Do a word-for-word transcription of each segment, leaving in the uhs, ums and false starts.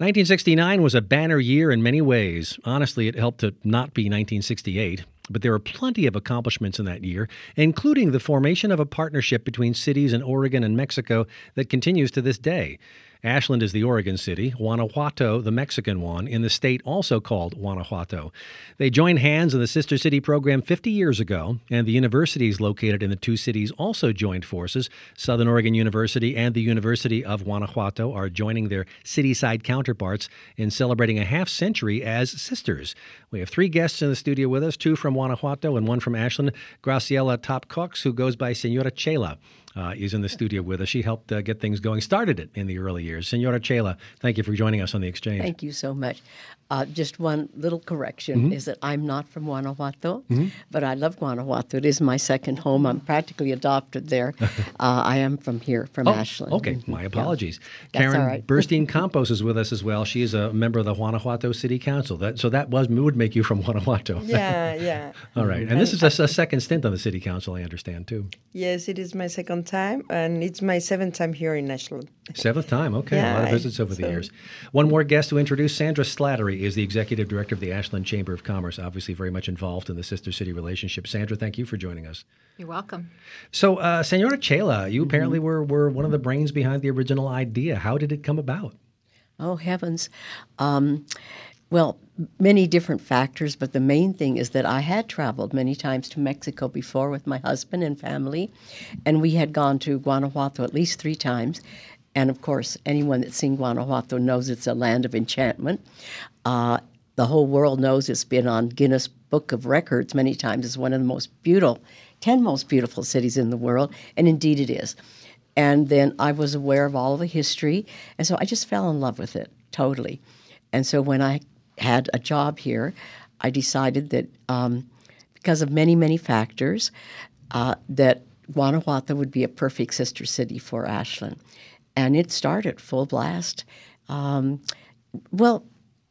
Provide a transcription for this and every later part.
nineteen sixty-nine was a banner year in many ways. Honestly, it helped to not be nineteen sixty-eight. But there were plenty of accomplishments in that year, including the formation of a partnership between cities in Oregon and Mexico that continues to this day. Ashland is the Oregon city, Guanajuato the Mexican one, in the state also called Guanajuato. They joined hands in the Sister City program fifty years ago, and the universities located in the two cities also joined forces. Southern Oregon University and the University of Guanajuato are joining their city-side counterparts in celebrating a half century as sisters. We have three guests in the studio with us, two from Guanajuato and one from Ashland. Graciela Top-Cox, who goes by Senora Chela, Uh, is in the studio with us. She helped uh, get things going, started it in the early years. Senora Chela, thank you for joining us on The Exchange. Thank you so much. Uh, just one little correction Mm-hmm. is that I'm not from Guanajuato, Mm-hmm. but I love Guanajuato. It is my second home. I'm practically adopted there. uh, I am from here, from Oh, Ashland. okay. Mhm. My apologies. That's Karen all right. Burstein Campos is with us as well. She is a member of the Guanajuato City Council. That, so that was would make you from Guanajuato. Yeah, yeah. All right. And this is a, a second stint on the City Council, I understand, too. Yes, it is my second time, and it's my seventh time here in Ashland. Seventh time. Okay. a lot of Yeah, visits over the so- years. One more guest to introduce. Sandra Slattery is the Executive Director of the Ashland Chamber of Commerce, obviously very much involved in the sister-city relationship. Sandra, thank you for joining us. You're welcome. So, uh, Senora Chela, you apparently were, were one of the brains behind the original idea. How did it come about? Oh, heavens. Um, well, many different factors, but the main thing is that I had traveled many times to Mexico before with my husband and family, and we had gone to Guanajuato at least three times. And, of course, anyone that's seen Guanajuato knows it's a land of enchantment. Uh, the whole world knows it's been on Guinness Book of Records many times as one of the most beautiful, ten most beautiful cities in the world, and indeed it is. And then I was aware of all of the history, and so I just fell in love with it, totally. And so when I had a job here, I decided that um, because of many, many factors, uh, that Guanajuato would be a perfect sister city for Ashland. And it started full blast. Um, well,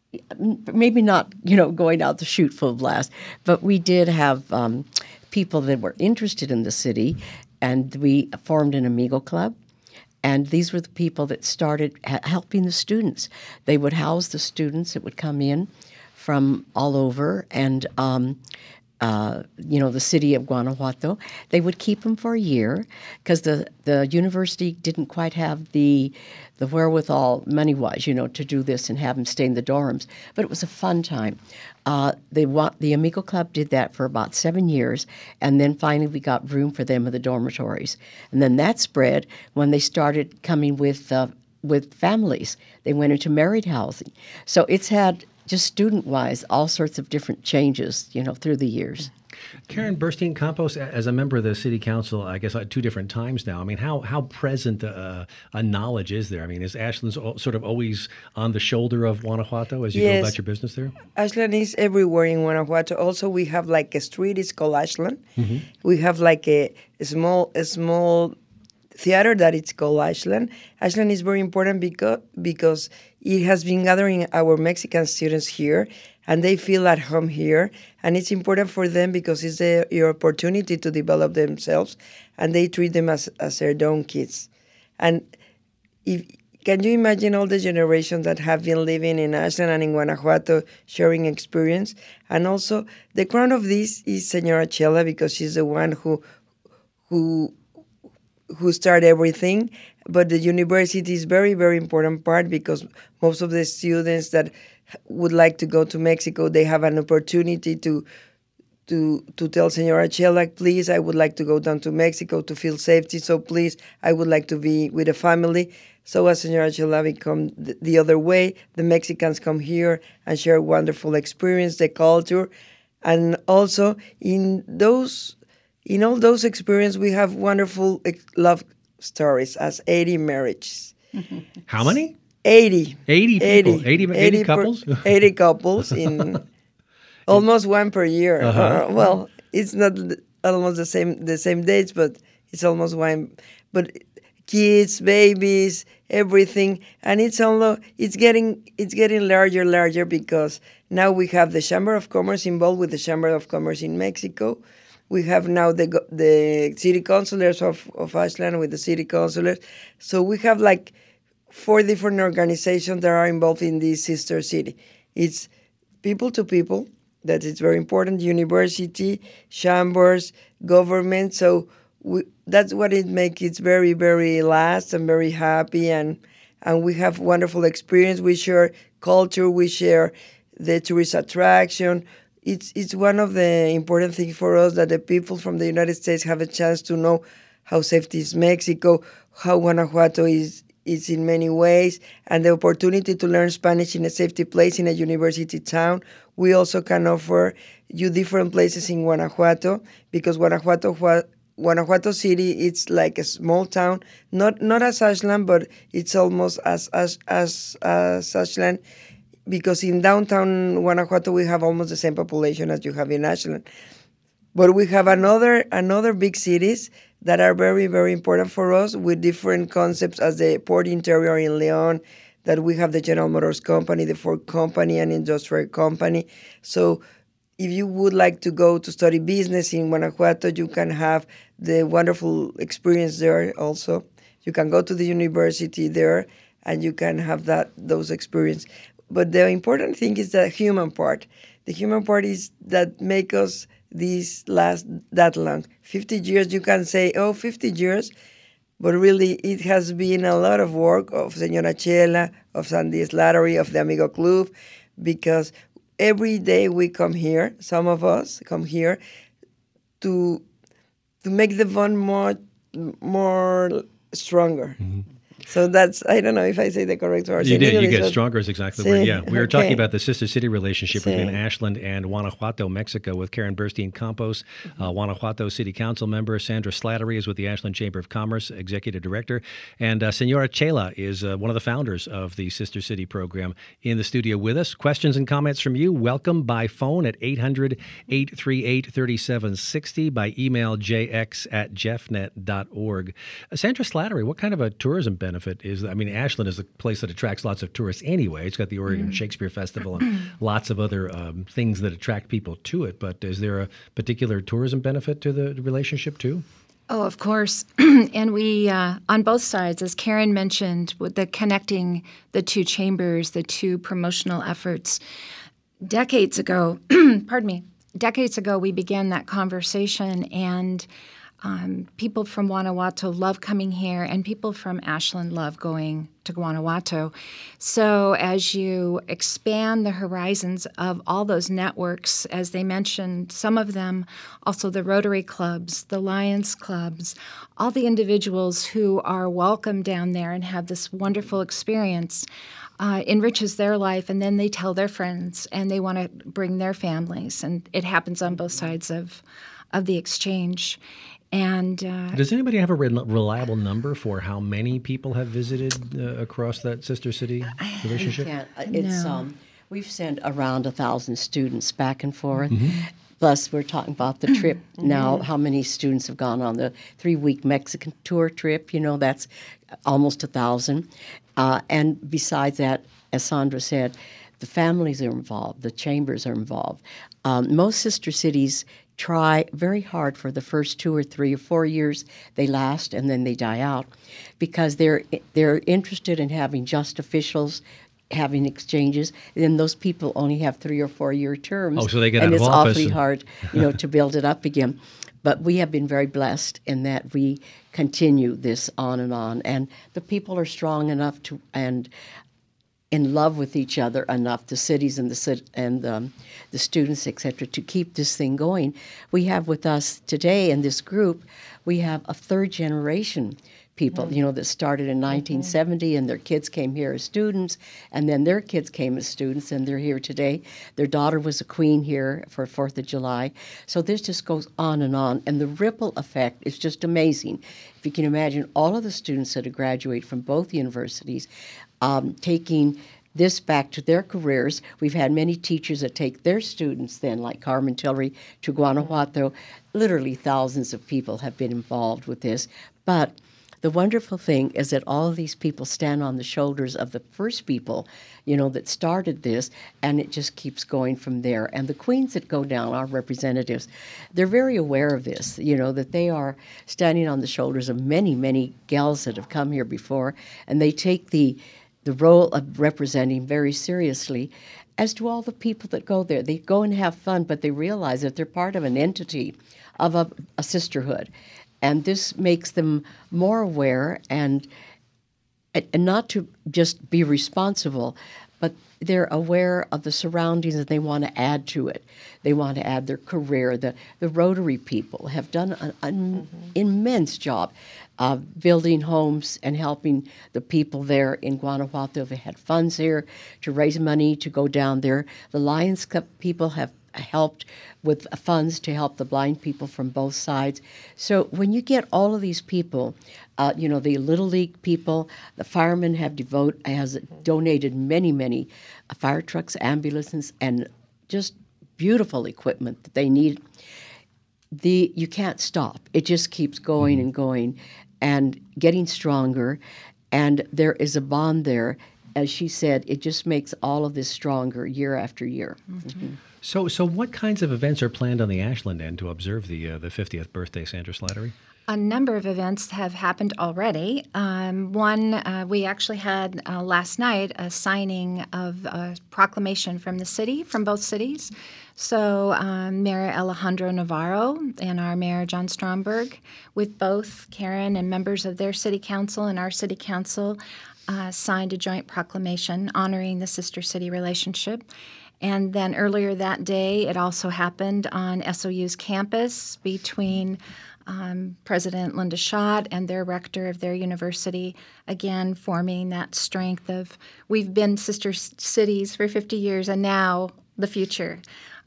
maybe not, you know, going out to shoot full blast, but we did have um, people that were interested in the city, and we formed an Amigo Club. And these were the people that started ha- helping the students. They would house the students that would come in from all over, and um, uh, you know, the city of Guanajuato. They would keep them for a year because the, the university didn't quite have the the wherewithal, money-wise, you know, to do this and have them stay in the dorms. But it was a fun time. Uh, they wa- the Amigo Club did that for about seven years, and then finally we got room for them in the dormitories. And then that spread when they started coming with uh, with families. They went into married housing. So it's had, just student-wise, all sorts of different changes, you know, through the years. Karen Burstein Campos, as a member of the City Council, I guess at two different times now, I mean, how how present uh, a knowledge is there? I mean, is Ashland sort of always on the shoulder of Guanajuato as you Yes. go about your business there? Ashland is everywhere in Guanajuato. Also, we have like a street, it's called Ashland. Mm-hmm. We have like a, a small a small theater that it's called Ashland. Ashland is very important because because it has been gathering our Mexican students here, and they feel at home here. And it's important for them because it's a, your opportunity to develop themselves, and they treat them as, as their own kids. And if can you imagine all the generations that have been living in Ashland and in Guanajuato sharing experience? And also, the crown of this is Senora Chela, because she's the one who who who started everything. But the university is very, very important part because most of the students that would like to go to Mexico, they have an opportunity to to to tell Senora Chela, please, I would like to go down to Mexico to feel safety, so please, I would like to be with a family. So as Senora Chela become the, the other way, the Mexicans come here and share wonderful experience, the culture, and also in those in all those experiences, we have wonderful ex- love stories as eighty marriages. How many? eighty. eighty people. eighty, eighty, eighty per- couples? eighty couples in almost one per year. Uh-huh. Uh, well, it's not almost the same the same dates, but it's almost one. But kids, babies, everything, and it's all it's getting it's getting larger, larger because now we have the Chamber of Commerce involved with the Chamber of Commerce in Mexico. We have now the the city councilors of, of Ashland with the city councilors. So we have like four different organizations that are involved in this sister city. It's people to people, that is very important, university, chambers, government. So we, that's what it makes it very, very last and very happy. And, and we have wonderful experience. We share culture. We share the tourist attraction. It's, it's one of the important things for us that the people from the United States have a chance to know how safety is Mexico, how Guanajuato is is in many ways, and the opportunity to learn Spanish in a safety place in a university town. We also can offer you different places in Guanajuato, because Guanajuato Guanajuato City, it's like a small town, not not as Ashland, but it's almost as as as, as Ashland, because in downtown Guanajuato we have almost the same population as you have in Ashland. But we have another another big cities that are very, very important for us, with different concepts, as the Port Interior in Leon, that we have the General Motors Company, the Ford Company, and Industrial Company. So if you would like to go to study business in Guanajuato, you can have the wonderful experience there also. You can go to the university there, and you can have that those experience. But the important thing is the human part. The human part is that make us this last that long. fifty years, you can say, oh, fifty years, but really it has been a lot of work of Señora Chela, of Sandy Slattery, of the Amigo Club, because every day we come here, some of us come here to to make the bond more more stronger. Mm-hmm. So that's, I don't know if I say the correct word. You did. You get stronger is exactly sí, right. Yeah. We were okay. talking about the sister city relationship sí. between Ashland and Guanajuato, Mexico, with Karen Burstein Campos, mm-hmm. uh, Guanajuato City Council member. Sandra Slattery is with the Ashland Chamber of Commerce, Executive Director. And uh, Senora Chela is uh, one of the founders of the Sister City program in the studio with us. Questions and comments from you, welcome by phone at eight hundred, eight three eight, three seven six zero, by email j x at jeffnet dot org. Uh, Sandra Slattery, what kind of a tourism benefit is, I mean, Ashland is a place that attracts lots of tourists anyway. It's got the Oregon mm. Shakespeare Festival and lots of other um, things that attract people to it. But is there a particular tourism benefit to the relationship too? Oh, of course. And we, uh, on both sides, as Karen mentioned, with the connecting the two chambers, the two promotional efforts, decades ago, pardon me, decades ago, we began that conversation, and Um, people from Guanajuato love coming here, and people from Ashland love going to Guanajuato. So as you expand the horizons of all those networks, as they mentioned, some of them, also the Rotary clubs, the Lions clubs, all the individuals who are welcome down there and have this wonderful experience, uh, enriches their life, and then they tell their friends, and they want to bring their families, and it happens on both sides of, of the exchange. And uh, does anybody have a re- reliable number for how many people have visited uh, across that sister city relationship? We can't. It's no. um, we've sent around a thousand students back and forth. Mm-hmm. Plus, we're talking about the trip now. How many students have gone on the three-week Mexican tour trip? You know, that's almost a thousand. Uh, and besides that, as Sandra said, the families are involved. The chambers are involved. Um, most sister cities try very hard for the first two or three or four years. They last, and then they die out, because they're they're interested in having just officials, having exchanges. And then those people only have three or four year terms. Oh, so they get and out of it's office awfully and... hard, you know, to build it up again. But we have been very blessed in that we continue this on and on, and the people are strong enough to and. in love with each other enough, the cities and the and um, the students, et cetera, to keep this thing going. We have with us today in this group, we have a third generation people, mm-hmm. you know, that started in nineteen seventy, and their kids came here as students, and then their kids came as students, and they're here today. Their daughter was a queen here for fourth of July. So this just goes on and on, and the ripple effect is just amazing. If you can imagine all of the students that have graduated from both universities, Um, taking this back to their careers. We've had many teachers that take their students then, like Carmen Tillery, to Guanajuato. Literally thousands of people have been involved with this. But the wonderful thing is that all of these people stand on the shoulders of the first people, you know, that started this, and it just keeps going from there. And the queens that go down, our representatives, they're very aware of this, you know, that they are standing on the shoulders of many, many gals that have come here before, and they take the the role of representing very seriously, as do all the people that go there. They go and have fun, but they realize that they're part of an entity, of a, a sisterhood. And this makes them more aware and, and not to just be responsible, but they're aware of the surroundings and they want to add to it. They want to add their career. The, the Rotary people have done an, an mm-hmm. immense job of building homes and helping the people there in Guanajuato. They had funds here to raise money to go down there. The Lions Club people have helped with funds to help the blind people from both sides. So when you get all of these people, uh, you know, the Little League people, the firemen have devote has donated many, many uh, fire trucks, ambulances, and just beautiful equipment that they need. The you can't stop. It just keeps going and going and getting stronger, and there is a bond there. As she said, it just makes all of this stronger year after year. Mm-hmm. Mm-hmm. So, so what kinds of events are planned on the Ashland end to observe the uh, the fiftieth birthday, Sandra Slattery? A number of events have happened already. Um, one, uh, we actually had uh, last night a signing of a proclamation from the city, from both cities. So um, Mayor Alejandro Navarro and our Mayor John Stromberg, with both Karen and members of their city council and our city council, uh, signed a joint proclamation honoring the sister-city relationship. And then earlier that day, it also happened on S O U's campus between um, President Linda Schott and their rector of their university, again forming that strength of we've been sister cities for fifty years and now the future.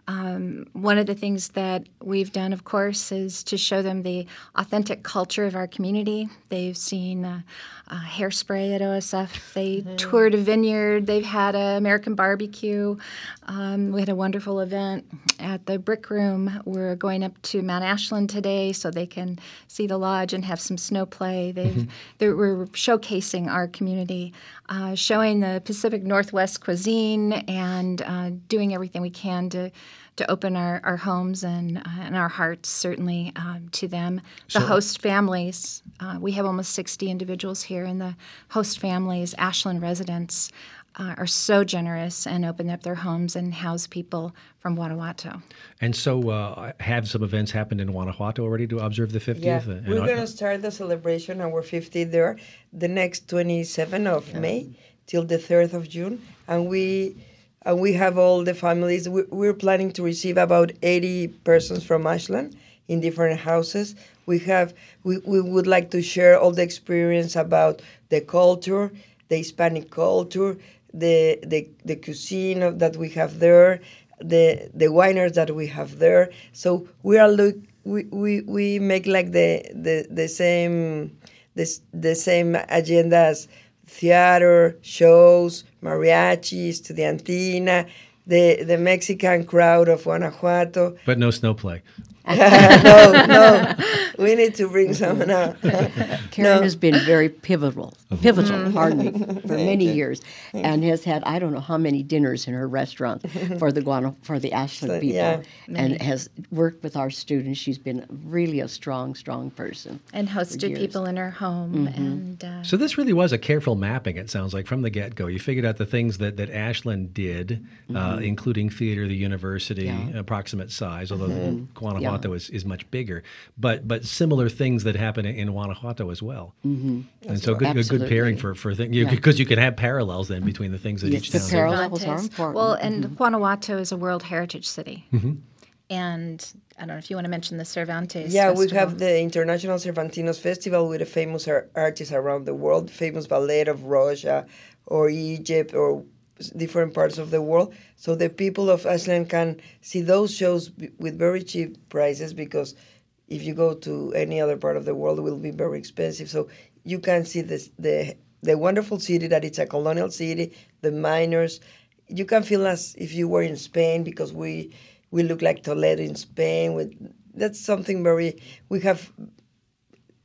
Um, one of the things that we've done, of course, is to show them the authentic culture of our community. They've seen uh, uh, Hairspray at O S F. They mm-hmm. toured a vineyard. They've had an American barbecue. Um, we had a wonderful event at the Brick Room. We're going up to Mount Ashland today so they can see the lodge and have some snow play. They've, mm-hmm. they're, we're showcasing our community, uh, showing the Pacific Northwest cuisine and uh, doing everything we can to to open our, our homes and, uh, and our hearts, certainly, um, to them. The so, host families, uh, we have almost sixty individuals here, and the host families, Ashland residents, uh, are so generous and open up their homes and house people from Guanajuato. And so uh, have some events happened in Guanajuato already to observe the fiftieth? Yeah, and we're going to start the celebration, our fiftieth there, the next twenty-seventh of yeah. May till the third of June, and we... And we have all the families. We're planning to receive about eighty persons from Ashland in different houses. We have. We, we would like to share all the experience about the culture, the Hispanic culture, the the, the cuisine of, that we have there, the the wineries that we have there. So we are look. We, we, we make like the the the same the, the same agenda as theater, shows, mariachi, estudiantina, the, the Mexican crowd of Guanajuato. But no snow play. no, no. We need to bring some now. Karen no. has been very pivotal, pivotal, mm-hmm. pardon me, for many years, and has had I don't know how many dinners in her restaurant for the Guana, for the Ashland so, people, yeah. and has worked with our students. She's been really a strong, strong person. And hosted people in her home. Mm-hmm. And uh, so this really was a careful mapping, it sounds like, from the get-go. You figured out the things that, that Ashland did, mm-hmm. uh, including theater, the university, yeah. approximate size, although mm-hmm. Guanajuato yeah. is, is much bigger, but but similar things that happen in Guanajuato as well. Mm-hmm. And so good, a good pairing for, for things, because you, yeah. you can have parallels then between the things that yes, each the town the parallels are important. Well, and mm-hmm. Guanajuato is a World Heritage City. Mm-hmm. And I don't know if you want to mention the Cervantes Yeah, Festival. we have the International Cervantinos Festival with the famous ar- artists around the world, famous ballet of Russia or Egypt or different parts of the world. So the people of Ashland can see those shows b- with very cheap prices, because if you go to any other part of the world, it will be very expensive. So you can see this, the the wonderful city that it's a colonial city, the miners. You can feel as if you were in Spain, because we we look like Toledo in Spain. With that's something very. We have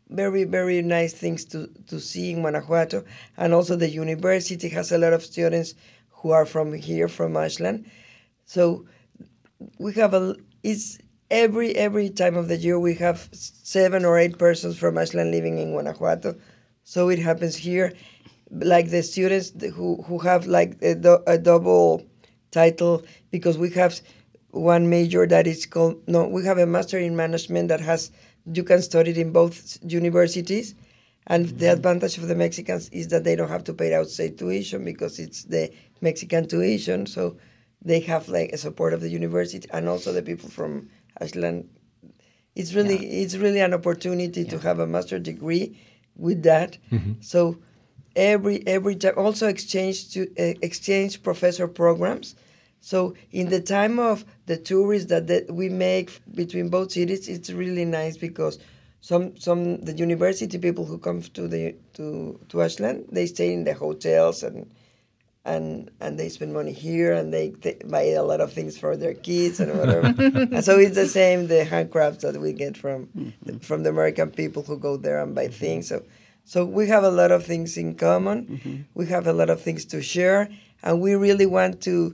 very, very nice things to, to see in Guanajuato. And also the university has a lot of students who are from here, from Ashland. So we have a, it's every, every time of the year we have seven or eight persons from Ashland living in Guanajuato. So it happens here. Like the students who, who have like a, do, a double title, because we have one major that is called, no, we have a master in management that has, you can study it in both universities. And mm-hmm. the advantage of the Mexicans is that they don't have to pay outside tuition because it's the Mexican tuition. So they have like a support of the university and also the people from Ashland. It's really, yeah. it's really an opportunity yeah. to have a master degree with that. Mm-hmm. So every every time also exchange to uh, exchange professor programs. So in the time of the tourists that, that we make between both cities, it's really nice because some some the university people who come to the to, to Ashland, they stay in the hotels and and and they spend money here and they, they buy a lot of things for their kids and whatever. And so it's the same the handcrafts that we get from mm-hmm. from the American people who go there and buy mm-hmm. things. So so we have a lot of things in common. Mm-hmm. We have a lot of things to share, and we really want to.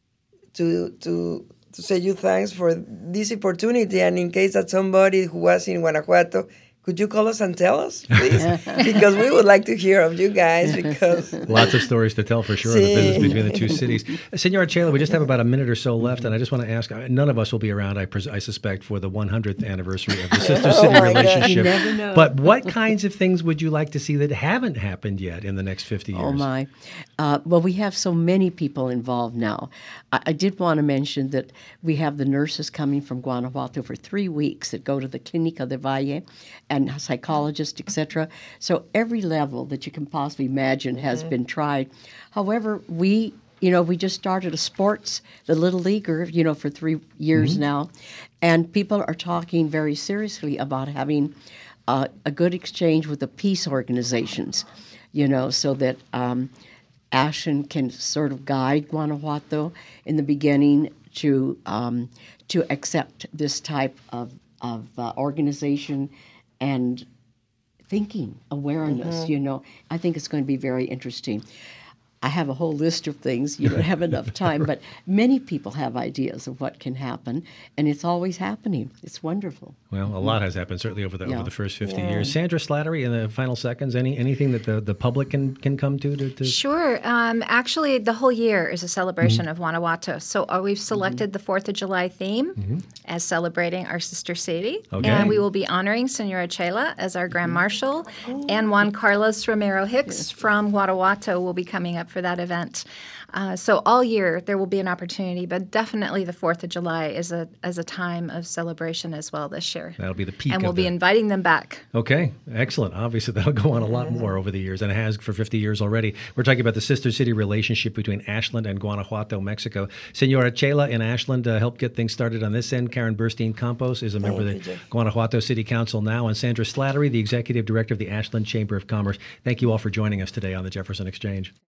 to to to say you thanks for this opportunity. And in case that somebody who was in Guanajuato, could you call us and tell us, please? Because we would like to hear of you guys. Because lots of stories to tell for sure. Sí. The business between the two cities. Senora Chela, we just have about a minute or so left, and I just want to ask. None of us will be around, I, pres- I suspect, for the one hundredth anniversary of the sister city oh relationship. You never know. But what kinds of things would you like to see that haven't happened yet in the next fifty years? Oh my! Uh, well, we have so many people involved now. I, I did want to mention that we have the nurses coming from Guanajuato for three weeks that go to the Clínica del Valle, and psychologists, et cetera. So every level that you can possibly imagine has mm-hmm. been tried. However, we, you know, we just started a sports, the Little Leaguer, you know, for three years mm-hmm. now, and people are talking very seriously about having uh, a good exchange with the peace organizations, you know, so that um, Ashland can sort of guide Guanajuato in the beginning to um, to accept this type of of uh, organization and thinking, awareness, mm-hmm. you know. I think it's going to be very interesting. I have a whole list of things. You don't have enough time, but many people have ideas of what can happen, and it's always happening. It's wonderful. Well, a lot has happened, certainly over the yeah. over the first fifty yeah. years. Sandra Slattery, in the final seconds, any anything that the, the public can, can come to, to, to? Sure. Um, actually, the whole year is a celebration mm-hmm. of Guanajuato. So uh, we've selected mm-hmm. the fourth of July theme mm-hmm. as celebrating our sister city. Okay. And we will be honoring Senora Chela as our Grand Marshal, mm-hmm. and Juan Carlos Romero Hicks yes. from Guanajuato will be coming up for that event. Uh, so all year there will be an opportunity, but definitely the fourth of July is a as a time of celebration as well this year. That'll be the peak. And we'll of be the... inviting them back. Okay, excellent. Obviously that'll go on a lot more over the years, and it has for fifty years already. We're talking about the sister city relationship between Ashland and Guanajuato, Mexico. Senora Chela in Ashland uh, helped get things started on this end. Karen Burstein Campos is a member Thank of the you, Guanajuato City Council now, and Sandra Slattery, the Executive Director of the Ashland Chamber of Commerce. Thank you all for joining us today on the Jefferson Exchange.